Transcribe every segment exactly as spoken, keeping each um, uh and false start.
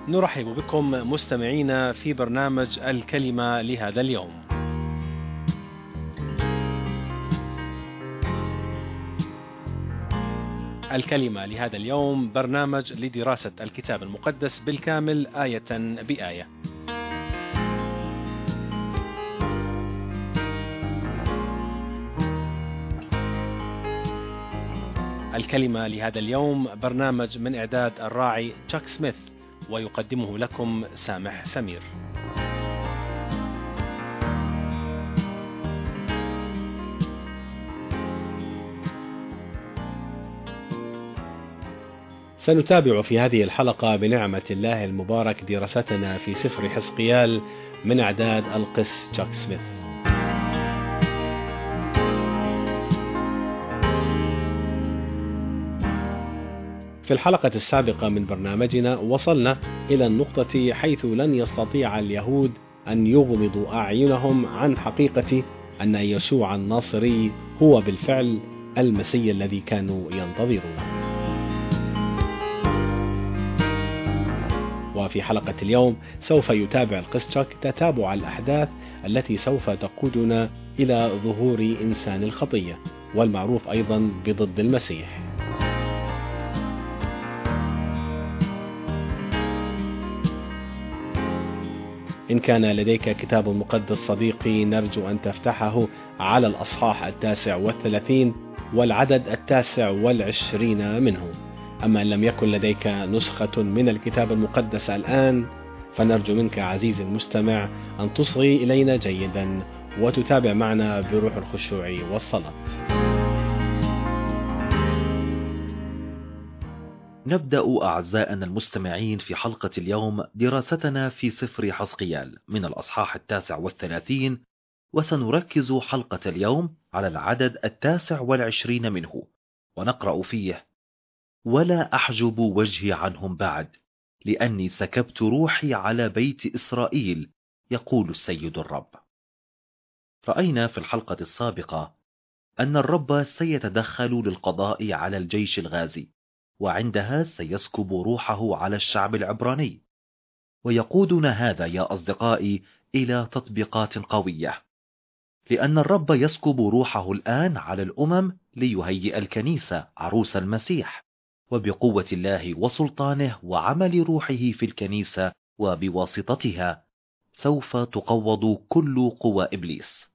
نرحب بكم مستمعينا في برنامج الكلمة لهذا اليوم. الكلمة لهذا اليوم برنامج لدراسة الكتاب المقدس بالكامل آية بآية. الكلمة لهذا اليوم برنامج من إعداد الراعي تشاك سميث، ويقدمه لكم سامح سمير. سنتابع في هذه الحلقة بنعمة الله المبارك دراستنا في سفر حزقيال من إعداد القس تشاك سميث. في الحلقة السابقة من برنامجنا وصلنا إلى النقطة حيث لن يستطيع اليهود أن يغمضوا أعينهم عن حقيقة أن يسوع الناصري هو بالفعل المسيح الذي كانوا ينتظرونه. وفي حلقة اليوم سوف يتابع القس تشاك تتابع الأحداث التي سوف تقودنا إلى ظهور إنسان الخطية، والمعروف أيضا بضد المسيح. إن كان لديك كتاب مقدس صديقي، نرجو أن تفتحه على الأصحاح التاسع والثلاثين والعدد التاسع والعشرين منه. أما إن لم يكن لديك نسخة من الكتاب المقدس الآن، فنرجو منك عزيزي المستمع أن تصغي إلينا جيدا وتتابع معنا بروح الخشوع والصلاة. نبدأ أعزائنا المستمعين في حلقة اليوم دراستنا في سفر حزقيال من الأصحاح التاسع والثلاثين، وسنركز حلقة اليوم على العدد التاسع والعشرين منه، ونقرأ فيه: ولا أحجب وجهي عنهم بعد، لأني سكبت روحي على بيت إسرائيل، يقول السيد الرب. رأينا في الحلقة السابقة أن الرب سيتدخل للقضاء على الجيش الغازي، وعندها سيسكب روحه على الشعب العبراني. ويقودنا هذا يا أصدقائي إلى تطبيقات قوية، لأن الرب يسكب روحه الآن على الأمم ليهيئ الكنيسة عروس المسيح، وبقوة الله وسلطانه وعمل روحه في الكنيسة وبواسطتها سوف تقوض كل قوى إبليس.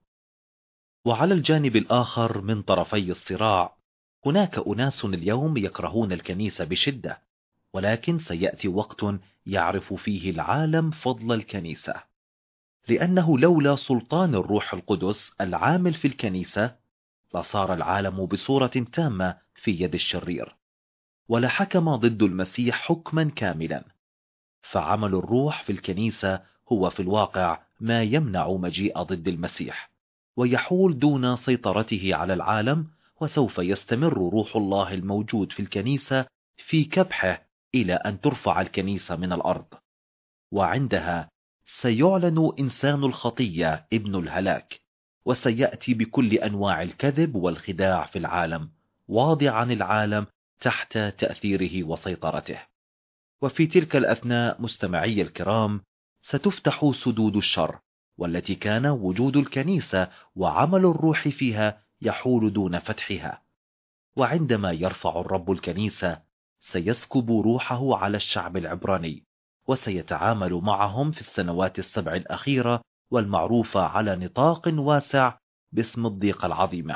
وعلى الجانب الآخر من طرفي الصراع هناك أناس اليوم يكرهون الكنيسة بشدة، ولكن سيأتي وقت يعرف فيه العالم فضل الكنيسة، لأنه لولا سلطان الروح القدس العامل في الكنيسة لصار العالم بصورة تامة في يد الشرير، ولحكم ضد المسيح حكما كاملا. فعمل الروح في الكنيسة هو في الواقع ما يمنع مجيء ضد المسيح، ويحول دون سيطرته على العالم، وسوف يستمر روح الله الموجود في الكنيسة في كبحه إلى أن ترفع الكنيسة من الأرض. وعندها سيعلن إنسان الخطية ابن الهلاك، وسيأتي بكل أنواع الكذب والخداع في العالم، واضعا العالم تحت تأثيره وسيطرته. وفي تلك الأثناء مستمعي الكرام ستفتح سدود الشر، والتي كان وجود الكنيسة وعمل الروح فيها يحول دون فتحها. وعندما يرفع الرب الكنيسة سيسكب روحه على الشعب العبراني، وسيتعامل معهم في السنوات السبع الأخيرة والمعروفة على نطاق واسع باسم الضيقة العظيمة.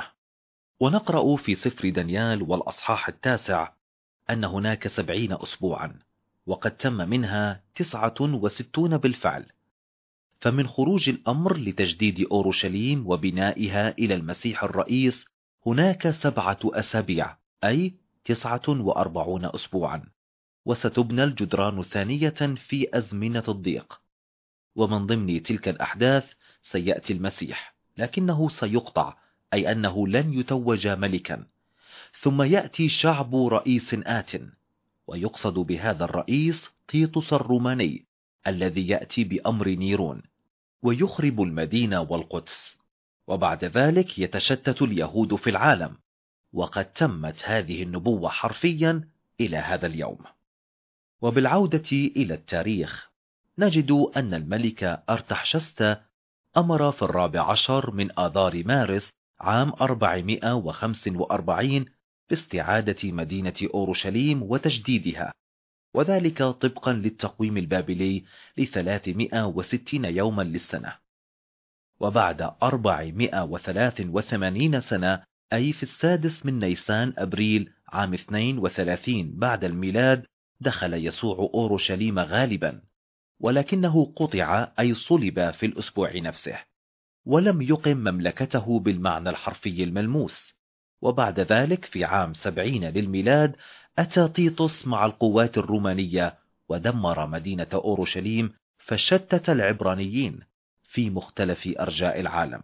ونقرأ في سفر دانيال والأصحاح التاسع أن هناك سبعين أسبوعا، وقد تم منها تسعة وستون بالفعل. فمن خروج الأمر لتجديد أورشليم وبنائها إلى المسيح الرئيس هناك سبعة أسابيع، أي تسعة وأربعون أسبوعا، وستبنى الجدران ثانية في أزمنة الضيق. ومن ضمن تلك الأحداث سيأتي المسيح، لكنه سيقطع، أي أنه لن يتوج ملكا. ثم يأتي شعب رئيس آت، ويقصد بهذا الرئيس تيتوس الروماني الذي يأتي بأمر نيرون ويخرب المدينة والقدس. وبعد ذلك يتشتت اليهود في العالم، وقد تمت هذه النبوة حرفيا إلى هذا اليوم. وبالعودة إلى التاريخ نجد أن الملك أرتحشست أمر في الرابع عشر من آذار مارس عام أربعمائة وخمسة وأربعين باستعادة مدينة أورشليم وتجديدها، وذلك طبقا للتقويم البابلي لثلاثمائة وستين يوما للسنة. وبعد أربعمائة وثلاث وثمانين سنة، أي في السادس من نيسان أبريل عام اثنين وثلاثين بعد الميلاد، دخل يسوع أورشليم غالبا، ولكنه قطع أي صلب في الأسبوع نفسه، ولم يقم مملكته بالمعنى الحرفي الملموس. وبعد ذلك في عام سبعين للميلاد أتى تيتوس مع القوات الرومانية ودمر مدينة أورشليم، فشتت العبرانيين في مختلف أرجاء العالم.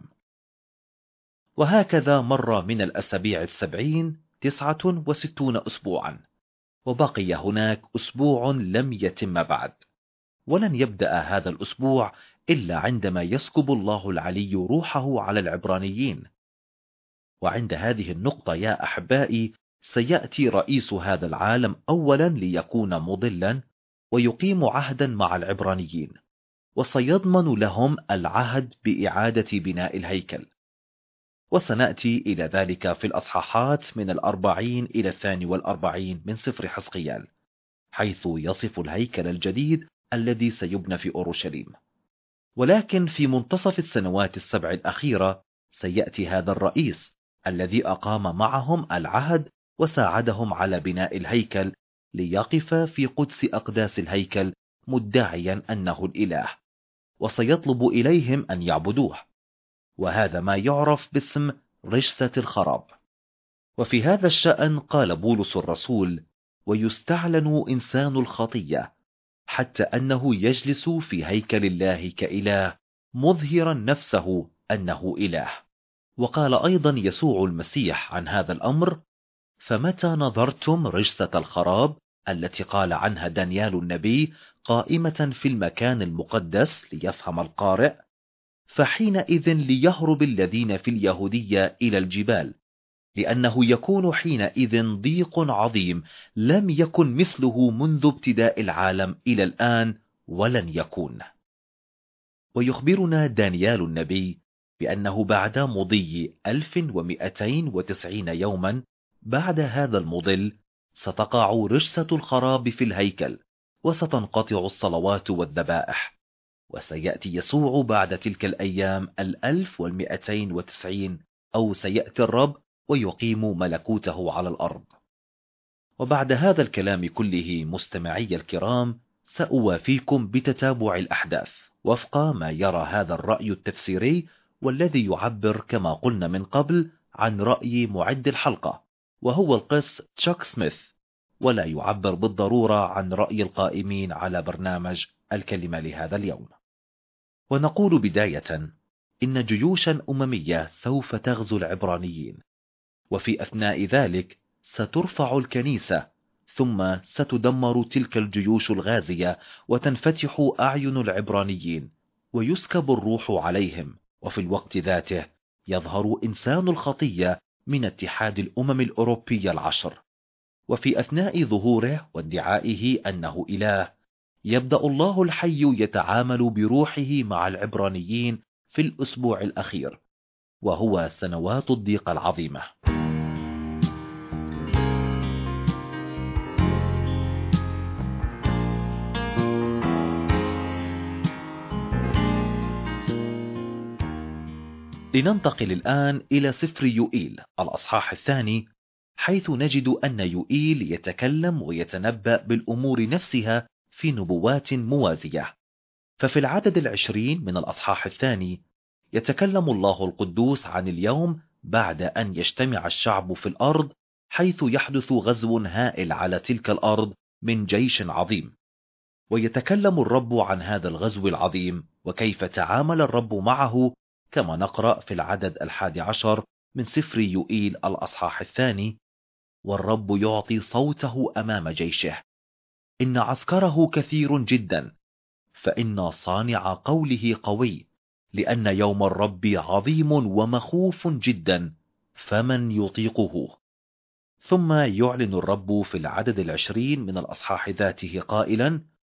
وهكذا مر من الأسابيع السبعين تسعة وستون أسبوعا، وبقي هناك أسبوع لم يتم بعد، ولن يبدأ هذا الأسبوع إلا عندما يسكب الله العلي روحه على العبرانيين. وعند هذه النقطة يا أحبائي سيأتي رئيس هذا العالم أولا ليكون مضلا ويقيم عهدا مع العبرانيين، وسيضمن لهم العهد بإعادة بناء الهيكل. وسنأتي إلى ذلك في الأصحاحات من الأربعين إلى الثاني والأربعين من سفر حزقيال، حيث يصف الهيكل الجديد الذي سيبنى في أورشليم. ولكن في منتصف السنوات السبع الأخيرة سيأتي هذا الرئيس الذي أقام معهم العهد وساعدهم على بناء الهيكل، ليقف في قدس أقداس الهيكل مدعيا أنه الإله، وسيطلب إليهم أن يعبدوه، وهذا ما يعرف باسم رجسة الخراب. وفي هذا الشأن قال بولس الرسول: ويستعلن إنسان الخطية حتى أنه يجلس في هيكل الله كإله، مظهرا نفسه أنه إله. وقال أيضا يسوع المسيح عن هذا الأمر: فمتى نظرتم رجسة الخراب التي قال عنها دانيال النبي قائمة في المكان المقدس ليفهم القارئ، فحينئذ ليهرب الذين في اليهودية إلى الجبال، لأنه يكون حينئذ ضيق عظيم لم يكن مثله منذ ابتداء العالم إلى الآن ولن يكون. ويخبرنا دانيال النبي بأنه بعد مضي ألف ومئتين وتسعين يوما بعد هذا المضل ستقع رجسة الخراب في الهيكل، وستنقطع الصلوات والذبائح، وسيأتي يسوع بعد تلك الأيام الألف والمئتين وتسعين، أو سيأتي الرب ويقيم ملكوته على الأرض. وبعد هذا الكلام كله مستمعي الكرام، سأوافيكم بتتابع الأحداث وفق ما يرى هذا الرأي التفسيري، والذي يعبر كما قلنا من قبل عن رأي معد الحلقة وهو القس تشاك سميث، ولا يعبر بالضرورة عن رأي القائمين على برنامج الكلمة لهذا اليوم. ونقول بداية إن جيوشا أممية سوف تغزو العبرانيين، وفي أثناء ذلك سترفع الكنيسة، ثم ستدمر تلك الجيوش الغازية وتنفتح أعين العبرانيين ويسكب الروح عليهم، وفي الوقت ذاته يظهر إنسان الخطية من اتحاد الأمم الأوروبية العشر، وفي أثناء ظهوره وادعائه أنه إله يبدأ الله الحي يتعامل بروحه مع العبرانيين في الأسبوع الأخير، وهو سنوات الضيق العظيمة. لننتقل الآن إلى سفر يوئيل الأصحاح الثاني، حيث نجد أن يوئيل يتكلم ويتنبأ بالأمور نفسها في نبوات موازية. ففي العدد العشرين من الأصحاح الثاني يتكلم الله القدوس عن اليوم بعد أن يجتمع الشعب في الأرض، حيث يحدث غزو هائل على تلك الأرض من جيش عظيم. ويتكلم الرب عن هذا الغزو العظيم وكيف تعامل الرب معه، كما نقرأ في العدد الحادي عشر من سفر يوئيل الأصحاح الثاني: والرب يعطي صوته أمام جيشه، إن عسكره كثير جدا، فإن صانع قوله قوي، لأن يوم الرب عظيم ومخوف جدا، فمن يطيقه؟ ثم يعلن الرب في العدد العشرين من الأصحاح ذاته قائلا: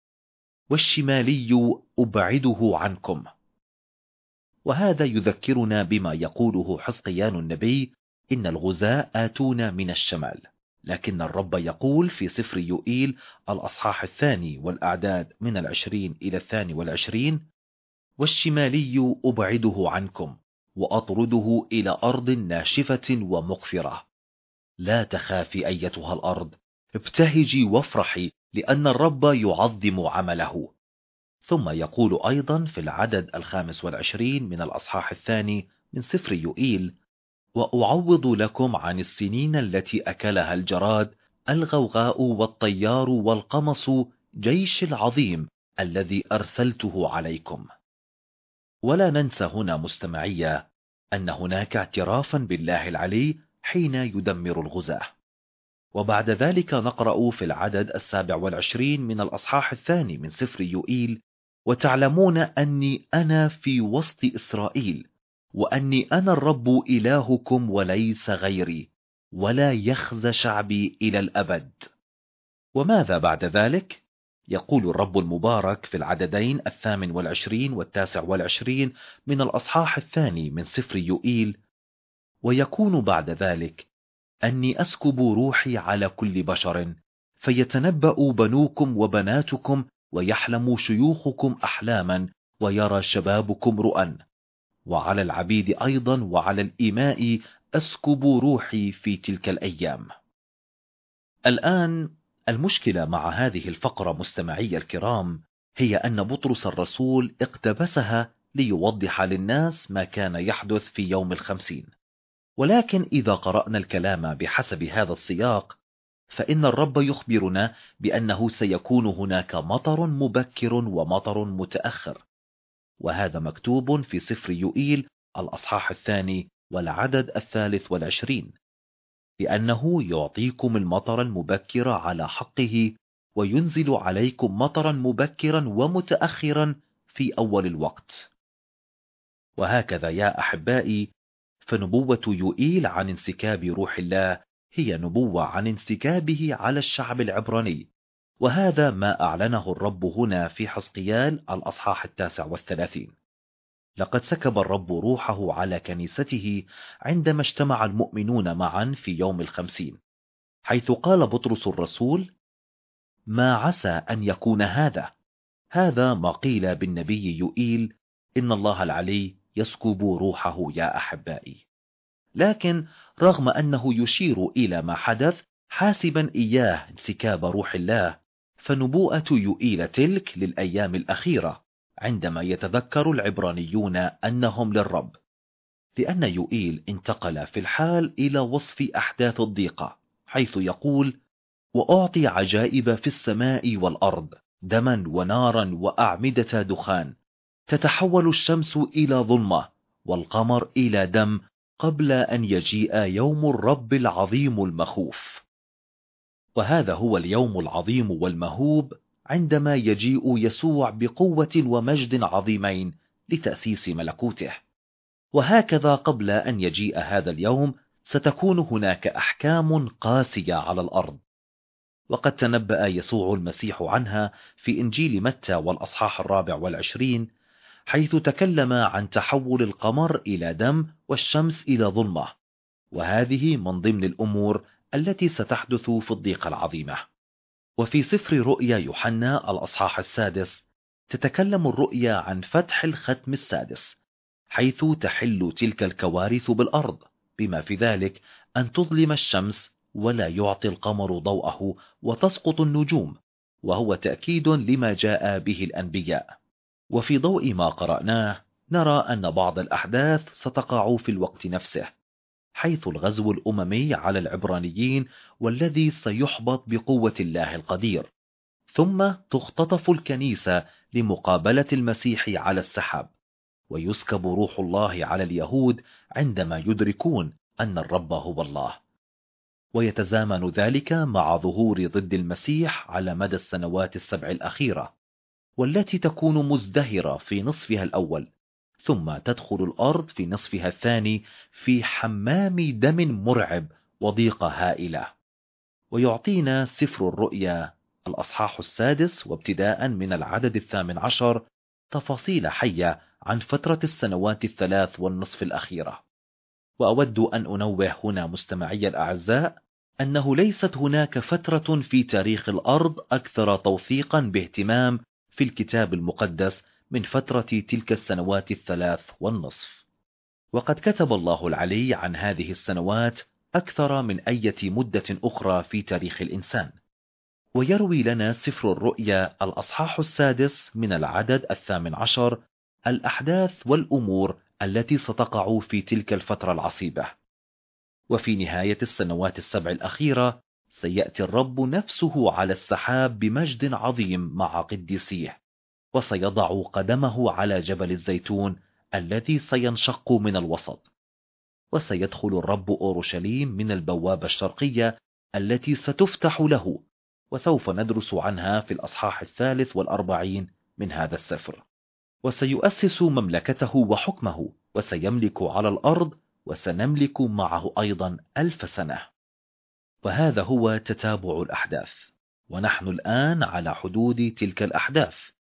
والشمالي أبعده عنكم. وهذا يذكرنا بما يقوله حزقيال النبي: إن الغزاة آتون من الشمال. لكن الرب يقول في سفر يوئيل الأصحاح الثاني والأعداد من العشرين إلى الثاني والعشرين: والشمالي أبعده عنكم وأطرده إلى أرض ناشفة ومقفرة. لا تخافي أيتها الأرض، ابتهجي وافرحي، لأن الرب يعظم عمله. ثم يقول أيضا في العدد الخامس والعشرين من الأصحاح الثاني من سفر يوئيل: وأعوض لكم عن السنين التي أكلها الجراد، الغوغاء والطيار والقمص، جيش العظيم الذي أرسلته عليكم. ولا ننسى هنا مستمعية أن هناك اعترافا بالله العلي حين يدمر الغزاة. وبعد ذلك نقرأ في العدد السابع والعشرين من الأصحاح الثاني من سفر يوئيل: وتعلمون أني أنا في وسط إسرائيل، وأني أنا الرب إلهكم وليس غيري، ولا يخزى شعبي إلى الأبد. وماذا بعد ذلك؟ يقول الرب المبارك في العددين الثامن والعشرين والتاسع والعشرين من الأصحاح الثاني من سفر يوئيل: ويكون بعد ذلك أني أسكب روحي على كل بشر، فيتنبأ بنوكم وبناتكم، ويحلم شيوخكم أحلاما، ويرى شبابكم رؤى، وعلى العبيد أيضا وعلى الإماء أسكب روحي في تلك الأيام. الآن المشكلة مع هذه الفقرة مستمعي الكرام هي أن بطرس الرسول اقتبسها ليوضح للناس ما كان يحدث في يوم الخمسين. ولكن إذا قرأنا الكلام بحسب هذا السياق، فإن الرب يخبرنا بأنه سيكون هناك مطر مبكر ومطر متأخر، وهذا مكتوب في سفر يوئيل الأصحاح الثاني والعدد الثالث والعشرين: لأنه يعطيكم المطر المبكر على حقه، وينزل عليكم مطرا مبكرا ومتأخرا في أول الوقت. وهكذا يا أحبائي، فنبوة يوئيل عن انسكاب روح الله هي نبوة عن انسكابه على الشعب العبراني، وهذا ما أعلنه الرب هنا في حزقيال الأصحاح التاسع والثلاثين. لقد سكب الرب روحه على كنيسته عندما اجتمع المؤمنون معا في يوم الخمسين، حيث قال بطرس الرسول: ما عسى أن يكون هذا؟ هذا ما قيل بالنبي يوئيل: إن الله العلي يسكب روحه يا أحبائي. لكن رغم أنه يشير إلى ما حدث حاسبا إياه انسكاب روح الله، فنبوءة يوئيل تلك للأيام الأخيرة، عندما يتذكر العبرانيون أنهم للرب، لأن يوئيل انتقل في الحال إلى وصف أحداث الضيقة، حيث يقول: وأعطي عجائب في السماء والأرض، دما ونارا وأعمدة دخان، تتحول الشمس إلى ظلمة والقمر إلى دم، قبل أن يجيء يوم الرب العظيم المخوف. وهذا هو اليوم العظيم والمهوب، عندما يجيء يسوع بقوة ومجد عظيمين لتأسيس ملكوته. وهكذا قبل أن يجيء هذا اليوم ستكون هناك أحكام قاسية على الأرض، وقد تنبأ يسوع المسيح عنها في إنجيل متى والأصحاح الرابع والعشرين، حيث تكلم عن تحول القمر إلى دم والشمس إلى ظلمة، وهذه من ضمن الأمور التي ستحدث في الضيقة العظيمة. وفي سفر رؤيا يوحنا الأصحاح السادس تتكلم الرؤيا عن فتح الختم السادس، حيث تحل تلك الكوارث بالأرض، بما في ذلك أن تظلم الشمس ولا يعطي القمر ضوءه وتسقط النجوم، وهو تأكيد لما جاء به الأنبياء. وفي ضوء ما قرأناه نرى أن بعض الأحداث ستقع في الوقت نفسه، حيث الغزو الأممي على العبرانيين والذي سيحبط بقوة الله القدير، ثم تختطف الكنيسة لمقابلة المسيح على السحاب، ويسكب روح الله على اليهود عندما يدركون أن الرب هو الله. ويتزامن ذلك مع ظهور ضد المسيح على مدى السنوات السبع الأخيرة، والتي تكون مزدهرة في نصفها الأول، ثم تدخل الأرض في نصفها الثاني في حمام دم مرعب وضيقة هائلة. ويعطينا سفر الرؤيا الأصحاح السادس وابتداء من العدد الثامن عشر تفاصيل حية عن فترة السنوات الثلاث والنصف الأخيرة. وأود أن أنوه هنا مستمعي الأعزاء أنه ليست هناك فترة في تاريخ الأرض أكثر توثيقا باهتمام في الكتاب المقدس من فترة تلك السنوات الثلاث والنصف. وقد كتب الله العلي عن هذه السنوات أكثر من أي مدة أخرى في تاريخ الإنسان. ويروي لنا سفر الرؤيا الأصحاح السادس من العدد الثامن عشر الأحداث والأمور التي ستقع في تلك الفترة العصيبة. وفي نهاية السنوات السبع الأخيرة سيأتي الرب نفسه على السحاب بمجد عظيم مع قديسيه، وسيضع قدمه على جبل الزيتون الذي سينشق من الوسط، وسيدخل الرب أورشليم من البوابة الشرقية التي ستفتح له، وسوف ندرس عنها في الأصحاح الثالث والأربعين من هذا السفر. وسيؤسس مملكته وحكمه، وسيملك على الأرض، وسنملك معه أيضا ألف سنة. وهذا هو تتابع الأحداث، ونحن الآن على حدود تلك الأحداث،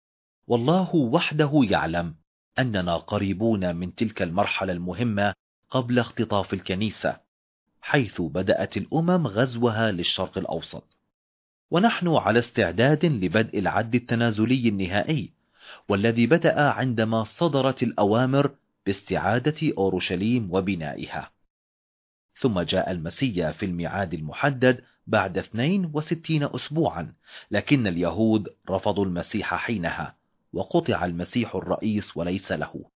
والله وحده يعلم أننا قريبون من تلك المرحلة المهمة قبل اختطاف الكنيسة، حيث بدأت الأمم غزوها للشرق الأوسط، ونحن على استعداد لبدء العد التنازلي النهائي، والذي بدأ عندما صدرت الأوامر باستعادة أورشليم وبنائها. ثم جاء المسيا في الميعاد المحدد بعد اثنين وستين أسبوعا، لكن اليهود رفضوا المسيح حينها، وقطع المسيح الرئيس وليس له.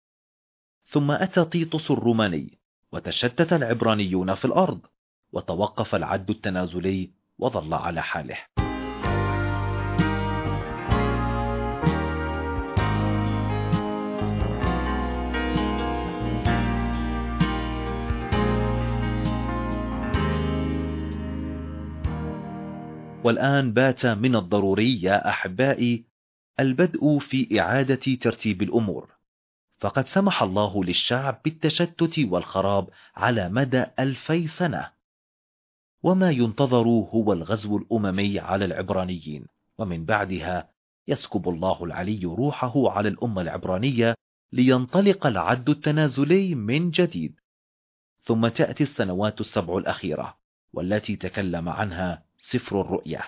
ثم أتى تيطس الروماني، وتشتت العبرانيون في الأرض، وتوقف العد التنازلي وظل على حاله. والآن بات من الضروري يا أحبائي البدء في إعادة ترتيب الأمور، فقد سمح الله للشعب بالتشتت والخراب على مدى ألفي سنة، وما ينتظر هو الغزو الأممي على العبرانيين، ومن بعدها يسكب الله العلي روحه على الأمة العبرانية لينطلق العد التنازلي من جديد. ثم تأتي السنوات السبع الأخيرة والتي تكلم عنها سفر الرؤيا.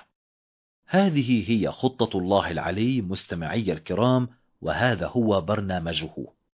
هذه هي خطة الله العلي مستمعي الكرام، وهذا هو برنامجه.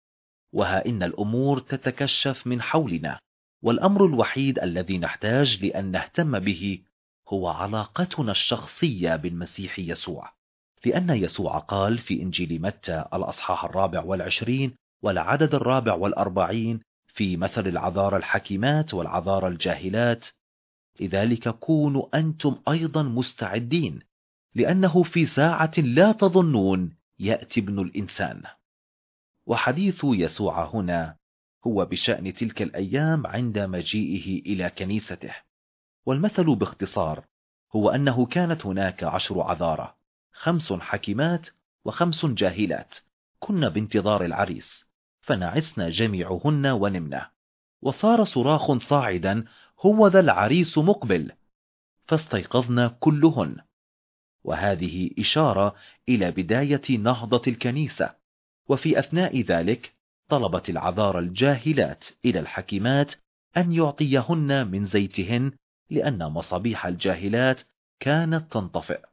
وها إن الأمور تتكشف من حولنا، والأمر الوحيد الذي نحتاج لأن نهتم به هو علاقتنا الشخصية بالمسيح يسوع، لأن يسوع قال في إنجيل متى الأصحاح الرابع والعشرين والعدد الرابع والأربعين في مثل العذارى الحكيمات والعذارى الجاهلات: لذلك كونوا أنتم أيضا مستعدين، لأنه في ساعة لا تظنون يأتي ابن الإنسان. وحديث يسوع هنا هو بشأن تلك الأيام عند مجيئه إلى كنيسته. والمثل باختصار هو أنه كانت هناك عشر عذارى، خمس حكيمات وخمس جاهلات، كن بانتظار العريس، فنعسن جميعهن ونمنا، وصار صراخ صاعدا: هو ذا العريس مقبل، فاستيقظن كلهن. وهذه إشارة إلى بداية نهضة الكنيسة. وفي أثناء ذلك طلبت العذارى الجاهلات إلى الحكيمات أن يعطيهن من زيتهن، لأن مصابيح الجاهلات كانت تنطفئ.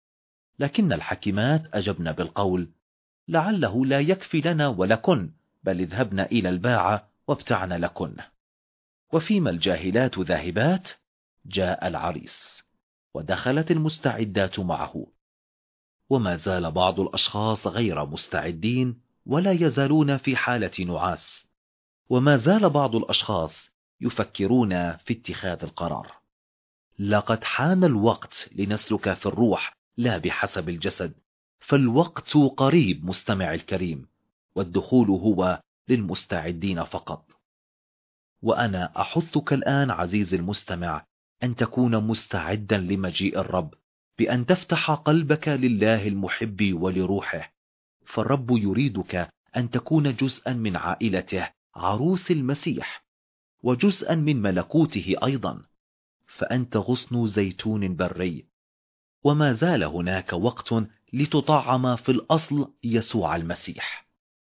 لكن الحكيمات أجبن بالقول: لعله لا يكفي لنا ولكن، بل اذهبن إلى الباعة وابتعن لكن. وفيما الجاهلات ذاهبات جاء العريس، ودخلت المستعدات معه. وما زال بعض الأشخاص غير مستعدين ولا يزالون في حالة نعاس، وما زال بعض الأشخاص يفكرون في اتخاذ القرار. لقد حان الوقت لنسلك في الروح لا بحسب الجسد، فالوقت قريب مستمع الكريم، والدخول هو للمستعدين فقط. وأنا أحثك الآن عزيزي المستمع أن تكون مستعدا لمجيء الرب، بأن تفتح قلبك لله المحب ولروحه، فالرب يريدك أن تكون جزءا من عائلته، عروس المسيح، وجزءا من ملكوته أيضا. فأنت غصن زيتون بري. وما زال هناك وقت لتطعم في الأصل يسوع المسيح.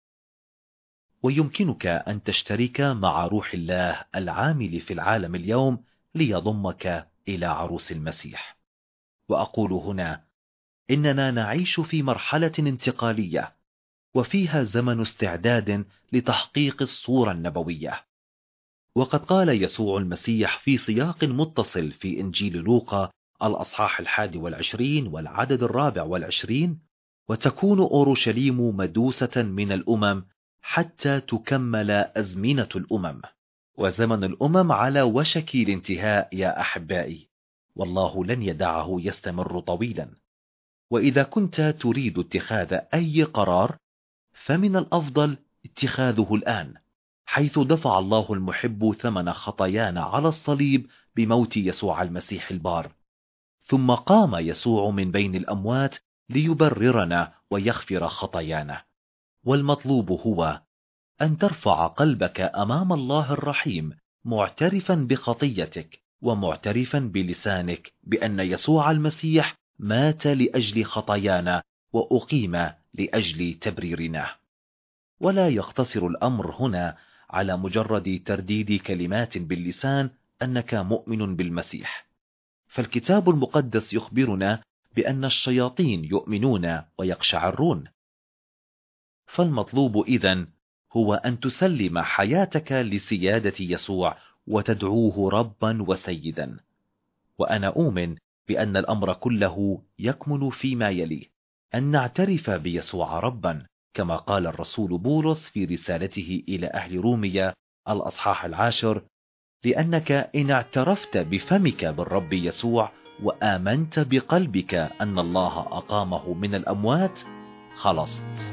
ويمكنك أن تشترك مع روح الله العامل في العالم اليوم ليضمك إلى عروس المسيح. وأقول هنا إننا نعيش في مرحلة انتقالية، وفيها زمن استعداد لتحقيق الصورة النبوية. وقد قال يسوع المسيح في سياق متصل في إنجيل لوقا الأصحاح الحادي والعشرين والعدد الرابع والعشرين: وتكون أورشليم مدوسة من الأمم حتى تكمل أزمنة الأمم. وزمن الأمم على وشك الانتهاء يا أحبائي، والله لن يدعه يستمر طويلا. وإذا كنت تريد اتخاذ أي قرار فمن الأفضل اتخاذه الآن، حيث دفع الله المحب ثمن خطايانا على الصليب بموت يسوع المسيح البار، ثم قام يسوع من بين الأموات ليبررنا ويغفر خطايانا. والمطلوب هو أن ترفع قلبك أمام الله الرحيم، معترفا بخطيتك ومعترفا بلسانك بأن يسوع المسيح مات لأجل خطايانا وأقيم لأجل تبريرنا. ولا يقتصر الأمر هنا على مجرد ترديد كلمات باللسان أنك مؤمن بالمسيح، فالكتاب المقدس يخبرنا بأن الشياطين يؤمنون ويقشعرون. فالمطلوب إذن هو أن تسلم حياتك لسيادة يسوع وتدعوه ربا وسيدا. وأنا أؤمن بأن الأمر كله يكمن فيما يلي: أن نعترف بيسوع ربا، كما قال الرسول بولس في رسالته إلى أهل روميا الأصحاح العاشر: لأنك إن اعترفت بفمك بالرب يسوع وآمنت بقلبك أن الله أقامه من الأموات خلصت.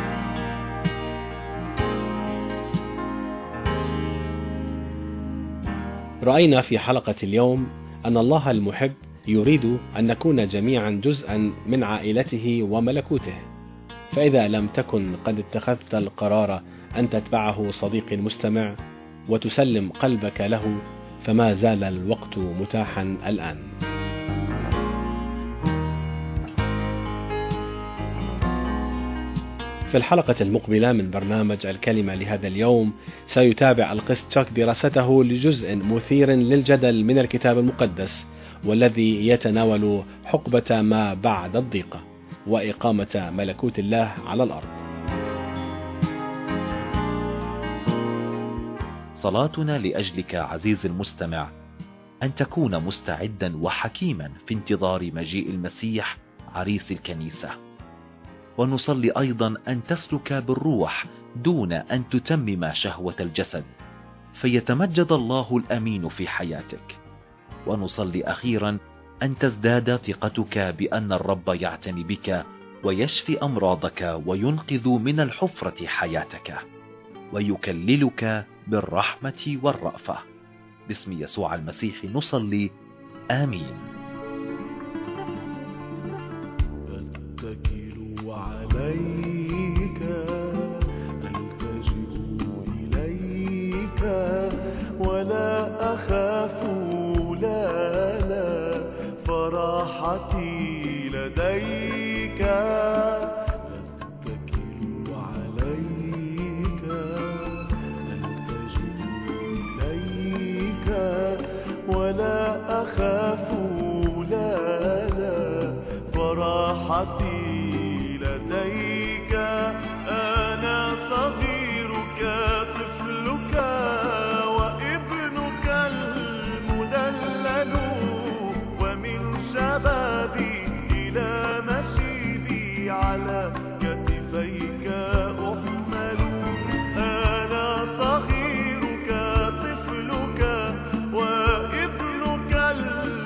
رأينا في حلقة اليوم أن الله المحب يريد أن نكون جميعا جزءا من عائلته وملكوته. فإذا لم تكن قد اتخذت القرار أن تتبعه صديقي المستمع وتسلم قلبك له، فما زال الوقت متاحا الآن. في الحلقة المقبلة من برنامج الكلمة لهذا اليوم سيتابع القس تشاك دراسته لجزء مثير للجدل من الكتاب المقدس، والذي يتناول حقبة ما بعد الضيقة وإقامة ملكوت الله على الأرض. صلاتنا لأجلك عزيز المستمع أن تكون مستعدا وحكيما في انتظار مجيء المسيح عريس الكنيسة. ونصلي أيضا أن تسلك بالروح دون أن تتمم شهوة الجسد، فيتمجد الله الأمين في حياتك. ونصلي أخيرا أن تزداد ثقتك بأن الرب يعتني بك ويشفي أمراضك وينقذ من الحفرة حياتك ويكللك بالرحمة والرأفة. باسم يسوع المسيح نصلي، آمين. أتكل عليك، ألتجئ إليك، ولا أخاف، لا لا، فراحتي لديك. أتكل عليك، ألتجئ إليك، ولا أخاف، لا لا، فراحتي لديك. أنا صغيرك طفلك وابنك المدلل، ومن شبابي إلى مشيبي على كتفيك أحمل. أنا صغيرك طفلك وابنك المدلل،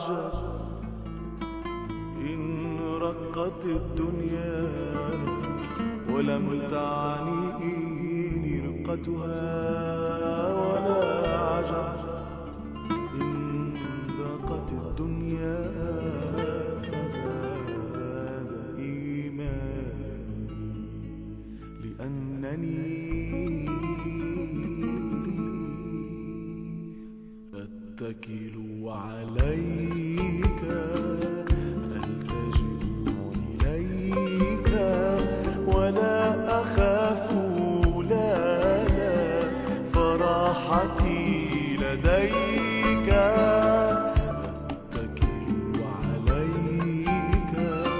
عجب إن رقت الدنيا ولم تعنيني رقتها، ولا عجب إن ضاقت الدنيا فزاد إيماني لأنني أتكل عليك ألتجئ إليك ولا أخاف، لا لا فراحتي لديك. أتكل عليك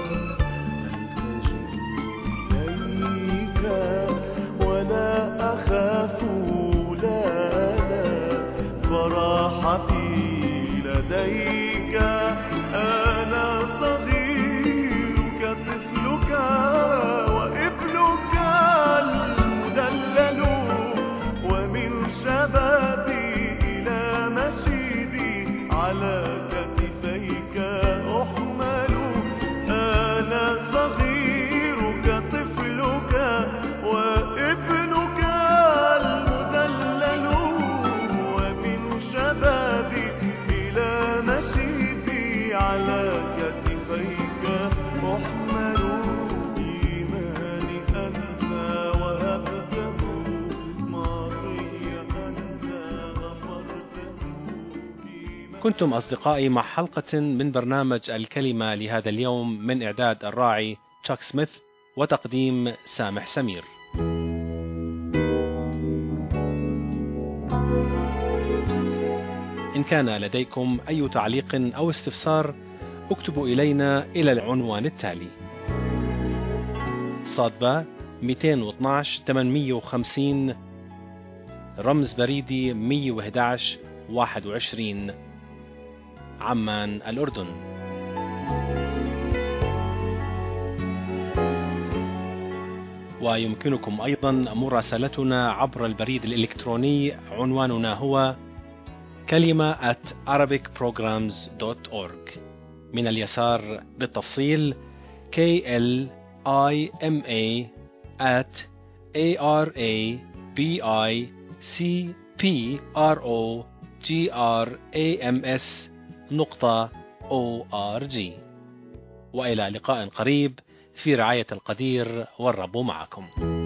ألتجئ إليك ولا أخاف، لا لا فراحتي لديك. أنا صغيرك طفلك وابنك المدلل، ومن شبابي إلى مشيبي على كتفيك أحمل. أنا صغيرك طفلك وابنك المدلل، ومن شبابي إلى مشيبي على كتفيك أحمل. إيماني أنت وهبته، ماضي أنت غفرته. كنتم أصدقائي مع حلقة من برنامج الكلمة لهذا اليوم، من إعداد الراعي تشاك سميث وتقديم سامح سمير. إن كان لديكم أي تعليق أو استفسار اكتبوا إلينا إلى العنوان التالي: صادبة مئتين واثناشر ثمانمئة وخمسين، رمز بريدي مئة وأحد عشر واحد وعشرين، عمان الأردن. ويمكنكم أيضا مراسلتنا عبر البريد الإلكتروني، عنواننا هو كلمة at arabic programs dot org. من اليسار بالتفصيل K L I M A at A R A B I C P R O G R A M S نقطة O R G. وإلى لقاء قريب في رعاية القدير، والرب معكم.